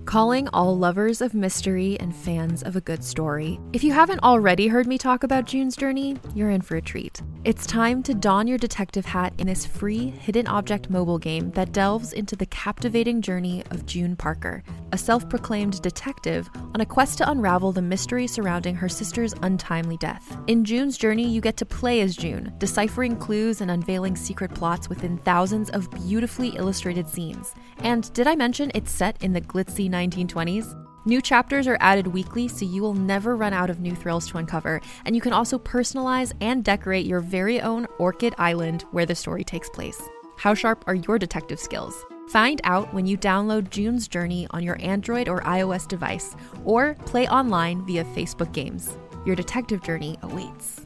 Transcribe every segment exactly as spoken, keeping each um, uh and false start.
calling all lovers of mystery and fans of a good story. If you haven't already heard me talk about June's Journey, you're in for a treat. It's time to don your detective hat in this free hidden object mobile game that delves into the captivating journey of June Parker, a self-proclaimed detective on a quest to unravel the mystery surrounding her sister's untimely death. In June's Journey, you get to play as June, deciphering clues and unveiling secret plots within thousands of beautifully illustrated scenes. And did I mention it's set in the glitzy nineteen twenties? New chapters are added weekly, so you will never run out of new thrills to uncover, and you can also personalize and decorate your very own Orchid Island where the story takes place. How sharp are your detective skills? Find out when you download June's Journey on your Android or iOS device, or play online via Facebook Games. Your detective journey awaits.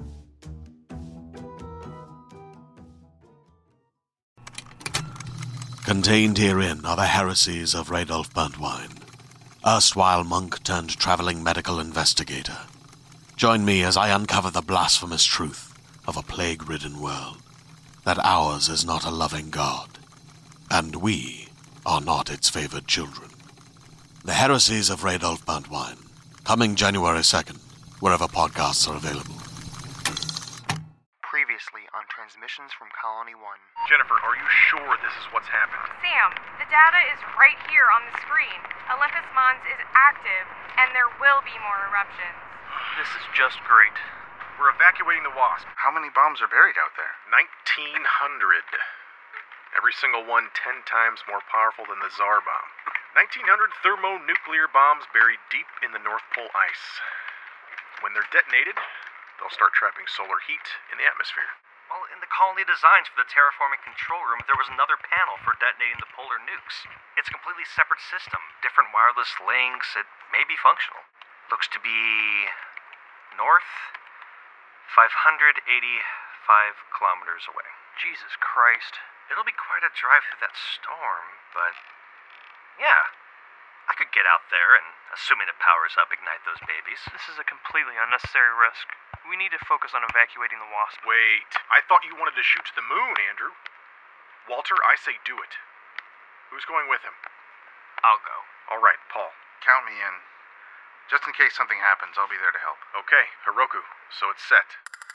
Contained herein are the heresies of Radolf Burntwine, erstwhile monk turned traveling medical investigator. Join me as I uncover the blasphemous truth of a plague-ridden world, that ours is not a loving God, and we are not its favored children. The heresies of Radolf Burntwine, coming January second, wherever podcasts are available. Previously on Transmissions from Colony one. Jennifer, are you sure this is what's happened? Sam, the data is right here on the screen. Olympus Mons is active, and there will be more eruptions. This is just great. We're evacuating the WASP. How many bombs are buried out there? nineteen hundred. Every single one ten times more powerful than the Tsar bomb. nineteen hundred thermonuclear bombs buried deep in the North Pole ice. When they're detonated, they'll start trapping solar heat in the atmosphere. Well, in the colony designs for the terraforming control room, there was another panel for detonating the polar nukes. It's a completely separate system, different wireless links. It may be functional. Looks to be north, five hundred eighty-five kilometers away. Jesus Christ. It'll be quite a drive through that storm, but yeah, I could get out there and, assuming it powers up, ignite those babies. This is a completely unnecessary risk. We need to focus on evacuating the WASP. Wait, I thought you wanted to shoot to the moon, Andrew. Walter, I say do it. Who's going with him? I'll go. All right, Paul. Count me in. Just in case something happens, I'll be there to help. Okay, Hiroku, so it's set.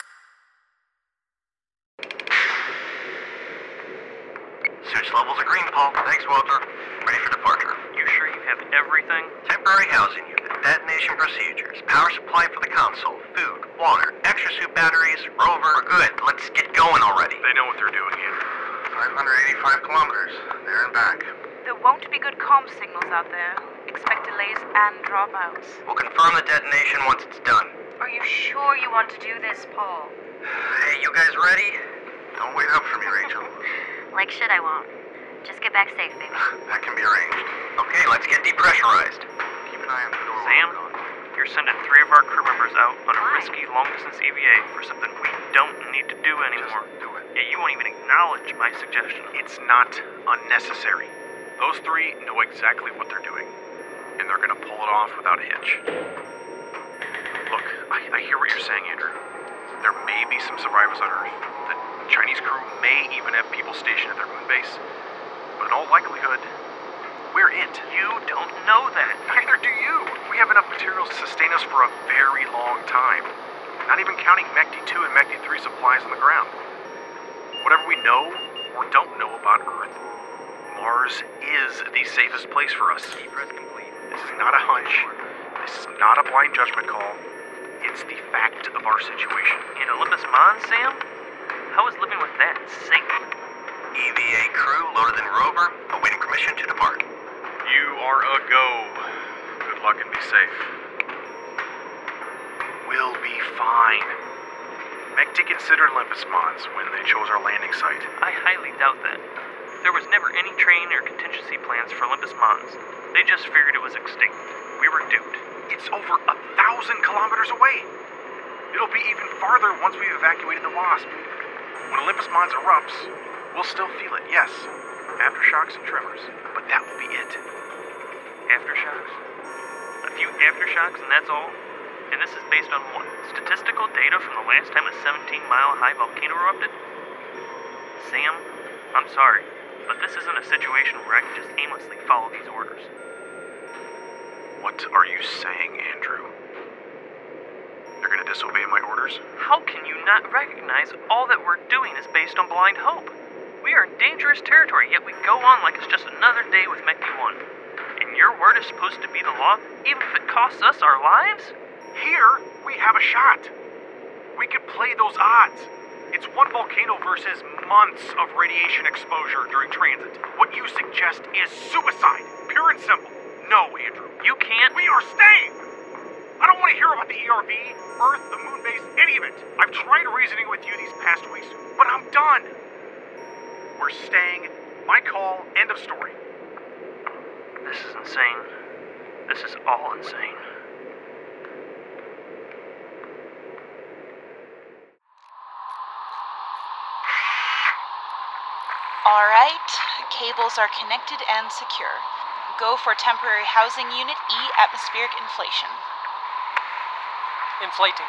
Suits levels are green, Paul. Thanks, Walter. Ready for departure. You sure you have everything? Temporary housing unit, detonation procedures, power supply for the console, food, water, extra suit batteries, rover. We're good. Let's get going already. They know what they're doing, Andrew. five hundred eighty-five kilometers. There and back. There won't be good comm signals out there. Expect delays and dropouts. We'll confirm the detonation once it's done. Are you sure you want to do this, Paul? Hey, you guys ready? Don't wait up for me, Rachel. Like shit I won't. Just get back safe, baby. That can be arranged. Okay, let's get depressurized. Keep an eye on the door. Sam, while we're gone. you're sending three of our crew members out on a Why? risky long-distance E V A for something we don't need to do anymore. Just do it. Yeah, you won't even acknowledge my suggestion. It's not unnecessary. Those three know exactly what they're doing, and they're gonna pull it off without a hitch. Look, I, I hear what you're saying, Andrew. There may be some survivors on Earth. The Chinese crew may even have people stationed at their moon base. But in all likelihood, we're it. You don't know that. Neither do you. We have enough materials to sustain us for a very long time. Not even counting Mech D two and Mech D three supplies on the ground. Whatever we know or don't know about Earth, Mars is the safest place for us. Press complete. This is not a hunch. This is not a blind judgment call. It's the fact of our situation. In Olympus Mons, Sam? How is living with that safe? E V A crew loaded in rover, awaiting permission to depart. You are a go. Good luck and be safe. We'll be fine. Mech did consider Olympus Mons when they chose our landing site. I highly doubt that. There was never any train or contingency plans for Olympus Mons. They just figured it was extinct. We were duped. It's over a thousand kilometers away. It'll be even farther once we've evacuated the WASP. When Olympus Mons erupts, we'll still feel it, yes. Aftershocks and tremors, but that will be it. Aftershocks? A few aftershocks and that's all? And this is based on what? Statistical data from the last time a seventeen mile high volcano erupted? Sam, I'm sorry, but this isn't a situation where I can just aimlessly follow these orders. What are you saying, Andrew? You're gonna disobey my orders? How can you not recognize all that we're doing is based on blind hope? We are in dangerous territory, yet we go on like it's just another day with Mechty one. And your word is supposed to be the law, even if it costs us our lives? Here, we have a shot. We could play those odds. It's one volcano versus months of radiation exposure during transit. What you suggest is suicide, pure and simple. No, Andrew. You can't. We are staying! I don't want to hear about the E R V, Earth, the moon base, any of it. I've tried reasoning with you these past weeks, but I'm done. We're staying. My call. End of story. This is insane. This is all insane. All right, cables are connected and secure. Go for temporary housing unit E atmospheric inflation. Inflating.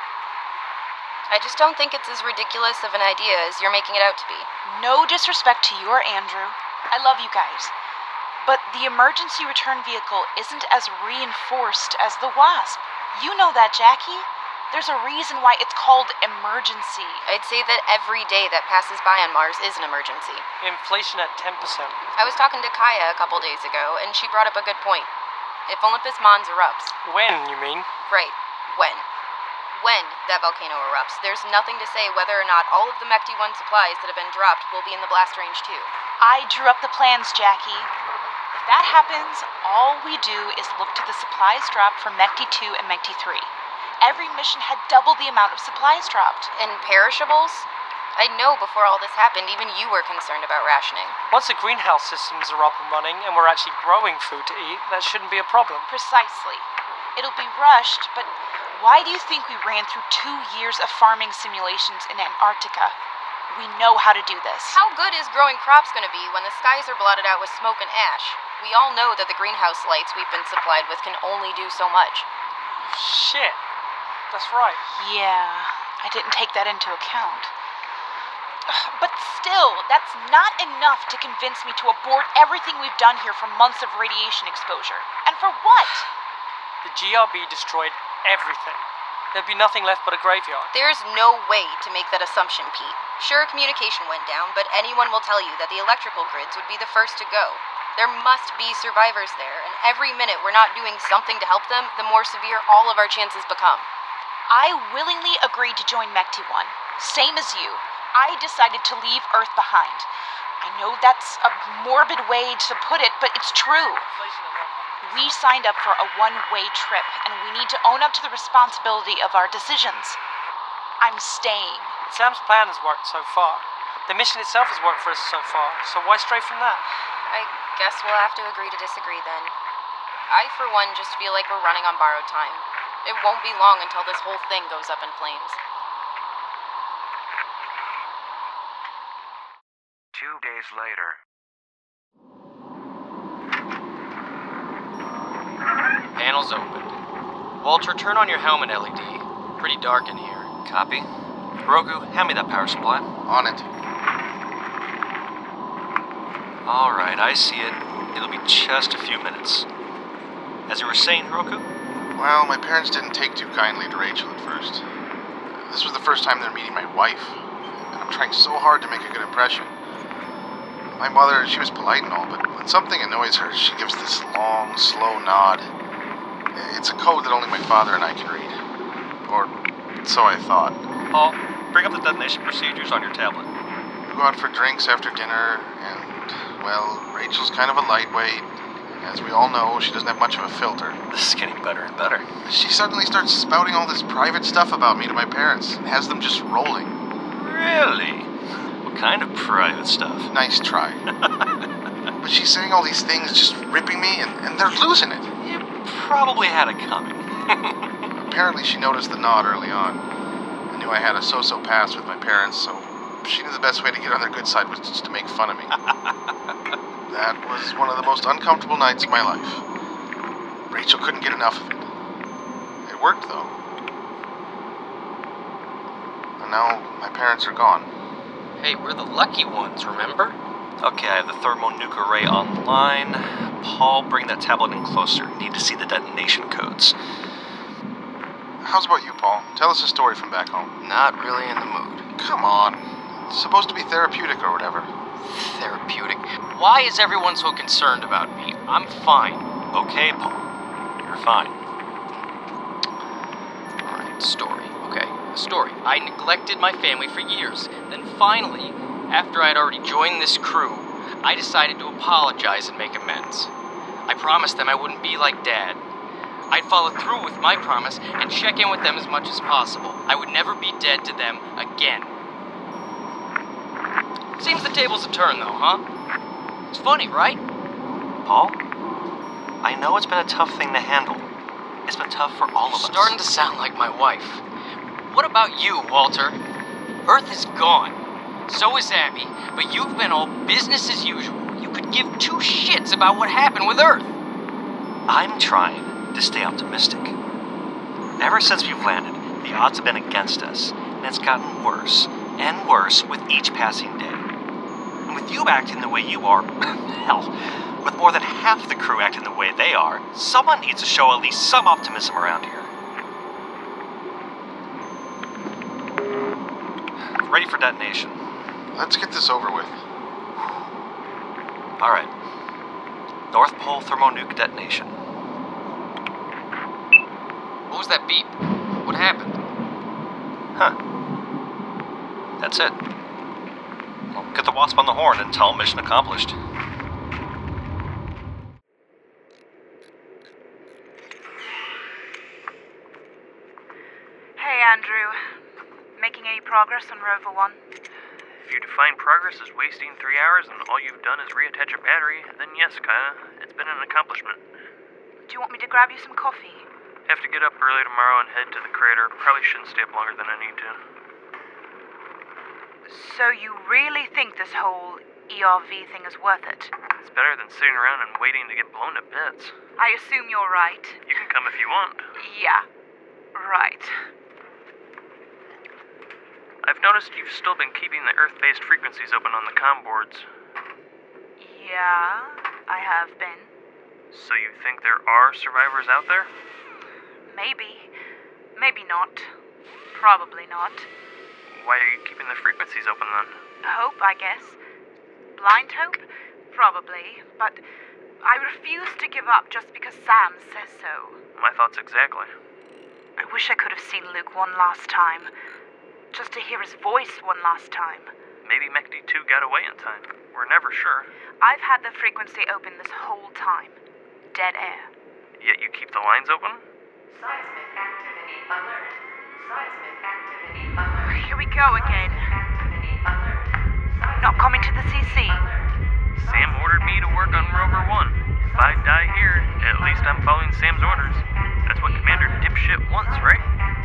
I just don't think it's as ridiculous of an idea as you're making it out to be. No disrespect to you or Andrew. I love you guys. But the emergency return vehicle isn't as reinforced as the WASP. You know that, Jackie. There's a reason why it's called emergency. I'd say that every day that passes by on Mars is an emergency. Inflation at ten percent. I was talking to Kaya a couple days ago, and she brought up a good point. If Olympus Mons erupts... When, you mean? Right. When. When that volcano erupts, there's nothing to say whether or not all of the Mechty one supplies that have been dropped will be in the blast range too. I drew up the plans, Jackie. If that happens, all we do is look to the supplies dropped from Mechty two and Mechty three. Every mission had double the amount of supplies dropped. And perishables? I know before all this happened, even you were concerned about rationing. Once the greenhouse systems are up and running and we're actually growing food to eat, that shouldn't be a problem. Precisely. It'll be rushed, but why do you think we ran through two years of farming simulations in Antarctica? We know how to do this. How good is growing crops going to be when the skies are blotted out with smoke and ash? We all know that the greenhouse lights we've been supplied with can only do so much. Shit. That's right. Yeah, I didn't take that into account. But still, that's not enough to convince me to abort everything we've done here from months of radiation exposure. And for what? The G R B destroyed everything. There'd be nothing left but a graveyard. There's no way to make that assumption, Pete. Sure, communication went down, but anyone will tell you that the electrical grids would be the first to go. There must be survivors there, and every minute we're not doing something to help them, the more severe all of our chances become. I willingly agreed to join Mechty one. Same as you. I decided to leave Earth behind. I know that's a morbid way to put it, but it's true. We signed up for a one-way trip, and we need to own up to the responsibility of our decisions. I'm staying. Sam's plan has worked so far. The mission itself has worked for us so far, so why stray from that? I guess we'll have to agree to disagree then. I, for one, just feel like we're running on borrowed time. It won't be long until this whole thing goes up in flames. Two days later. Panels opened. Walter, turn on your helmet L E D. Pretty dark in here. Copy. Roku, hand me that power supply. On it. Alright, I see it. It'll be just a few minutes. As you were saying, Roku? Well, my parents didn't take too kindly to Rachel at first. This was the first time they're meeting my wife, and I'm trying so hard to make a good impression. My mother, she was polite and all, but when something annoys her, she gives this long, slow nod. It's a code that only my father and I can read. Or so I thought. Paul, bring up the detonation procedures on your tablet. We go out for drinks after dinner, and, well, Rachel's kind of a lightweight. As we all know, she doesn't have much of a filter. This is getting better and better. She suddenly starts spouting all this private stuff about me to my parents, and has them just rolling. Really? What kind of private stuff? Nice try. But she's saying all these things, just ripping me, and, and they're losing it. You probably had it coming. Apparently she noticed the nod early on. I knew I had a so-so past with my parents, so she knew the best way to get on their good side was just to make fun of me. That was one of the most uncomfortable nights of my life. Rachel couldn't get enough of it. It worked, though. And now my parents are gone. Hey, we're the lucky ones, remember? Okay, I have the thermonuclear array online. Paul, bring that tablet in closer. Need to see the detonation codes. How's about you, Paul? Tell us a story from back home. Not really in the mood. Come on. It's supposed to be therapeutic or whatever. Therapeutic? Why is everyone so concerned about me? I'm fine. Okay, Paul. You're fine. Alright, story. Okay, a story. I neglected my family for years. Then finally, after I'd already joined this crew, I decided to apologize and make amends. I promised them I wouldn't be like Dad. I'd follow through with my promise and check in with them as much as possible. I would never be dead to them again. Seems the tables have turned, though, huh? It's funny, right? Paul, I know it's been a tough thing to handle. It's been tough for all of us. Starting to sound like my wife. What about you, Walter? Earth is gone. So is Abby, but you've been all business as usual. You could give two shits about what happened with Earth. I'm trying to stay optimistic. Ever since we've landed, the odds have been against us, and it's gotten worse and worse with each passing day. And with you acting the way you are, hell, with more than half the crew acting the way they are, someone needs to show at least some optimism around here. Ready for detonation. Let's get this over with. All right. North Pole thermonuke detonation. What was that beep? What happened? Huh. That's it. Well, get the wasp on the horn and tell them mission accomplished. Hey, Andrew. Making any progress on Rover one? If you define progress as wasting three hours and all you've done is reattach a battery, then yes, Kaya, it's been an accomplishment. Do you want me to grab you some coffee? Have to get up early tomorrow and head to the crater. Probably shouldn't stay up longer than I need to. So you really think this whole E R V thing is worth it? It's better than sitting around and waiting to get blown to bits. I assume you're right. You can come if you want. Yeah, right. I've noticed you've still been keeping the Earth-based frequencies open on the comm boards. Yeah, I have been. So you think there are survivors out there? Maybe. Maybe not. Probably not. Why are you keeping the frequencies open then? Hope, I guess. Blind hope? Probably. But I refuse to give up just because Sam says so. My thoughts exactly. I wish I could have seen Luke one last time. Just to hear his voice one last time. Maybe Mechty two got away in time. We're never sure. I've had the frequency open this whole time. Dead air. Yet you keep the lines open? Seismic activity alert. Seismic activity alert. Here we go again. Not coming to the C C. Sam ordered me to work on Rover one. If I die here, at least I'm following Sam's orders. That's what Commander Dipshit wants, right?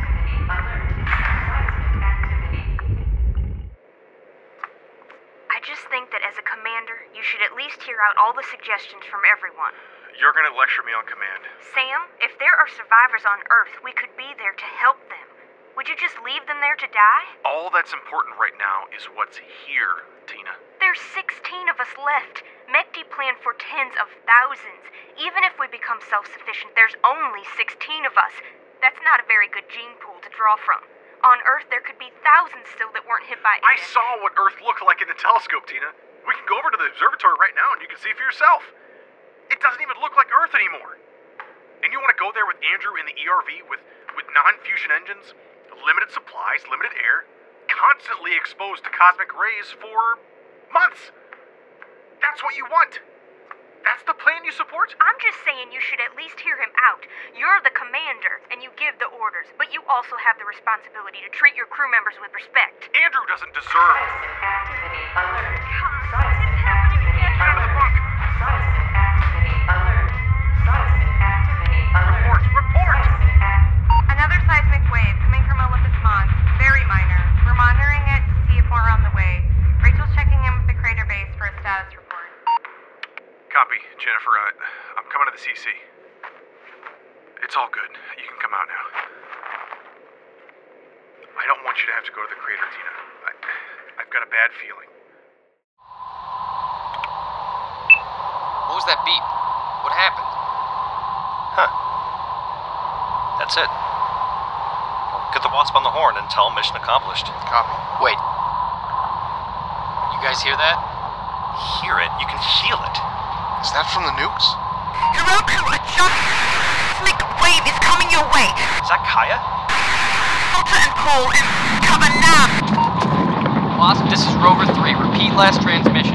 I just think that as a commander, you should at least hear out all the suggestions from everyone. You're gonna lecture me on command. Sam, if there are survivors on Earth, we could be there to help them. Would you just leave them there to die? All that's important right now is what's here, Tina. There's sixteen of us left. Mechty planned for tens of thousands. Even if we become self-sufficient, there's only sixteen of us. That's not a very good gene pool to draw from. On Earth, there could be thousands still that weren't hit by I it. saw what Earth looked like in the telescope, Tina. We can go over to the observatory right now and you can see for yourself. It doesn't even look like Earth anymore. And you want to go there with Andrew in the E R V with, with non-fusion engines, limited supplies, limited air, constantly exposed to cosmic rays for months. That's what you want. That's the plan you support? I'm just saying you should at least hear him out. You're the commander, and you give the orders, but you also have the responsibility to treat your crew members with respect. Andrew doesn't deserve... Seismic activity alert. God, Seismic it's happening again. Get out of the bunk. Seismic activity alert. Seismic activity alert. Report, report! Another seismic wave coming from Olympus Mons. Very minor. We're monitoring it to see if more on the way. Rachel's checking in with the crater base for a status report. Copy, Jennifer. Uh, I'm coming to the C C. It's all good. You can come out now. I don't want you to have to go to the crater, Tina. I, I've got a bad feeling. What was that beep? what happened. Huh. That's it. Well, get the Wasp on the horn and tell him mission accomplished. Copy. Wait. You guys hear that? Hear it? You can feel it. Is that from the nukes? Hiroku, a giant wave is coming your way. Is that Kaya? Filter and pull and cover now. Wasp, this is Rover three. Repeat last transmission.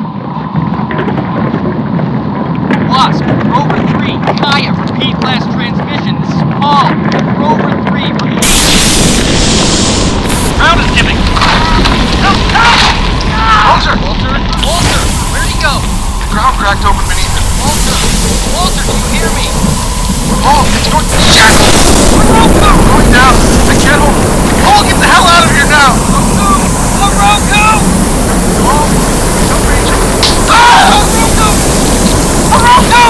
Wasp, Rover three. Kaya, repeat last transmission. This is Paul. Rover three, repeat. Ground is giving. Help! Help! Walter! Walter? Walter! Where'd he go? The ground cracked open beneath him. Walter! Walter, do you hear me? Oh, it's going... Shit! I'm going down. I can't hold... Oh, get the hell out of here now! Roku! Oh, don't reach him. Ah! Roku! Roku!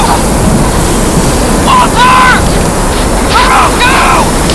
Walter! Roku!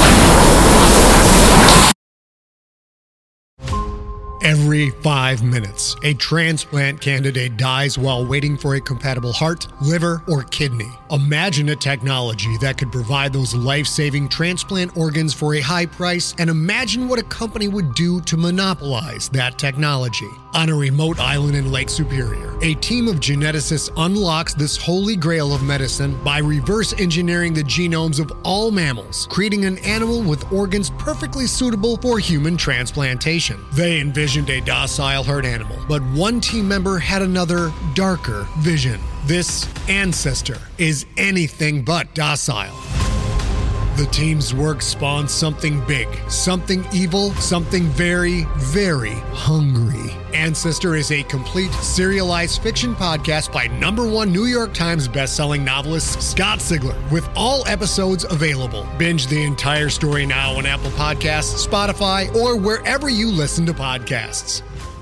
Every five minutes, a transplant candidate dies while waiting for a compatible heart, liver, or kidney. Imagine a technology that could provide those life-saving transplant organs for a high price, and imagine what a company would do to monopolize that technology. On a remote island in Lake Superior, a team of geneticists unlocks this holy grail of medicine by reverse engineering the genomes of all mammals, creating an animal with organs perfectly suitable for human transplantation. They envisioned a docile herd animal, but one team member had another, darker vision. This ancestor is anything but docile. The team's work spawned something big, something evil, something very, very hungry. Ancestor is a complete serialized fiction podcast by number one New York Times bestselling novelist Scott Sigler, with all episodes available. Binge the entire story now on Apple Podcasts, Spotify, or wherever you listen to podcasts.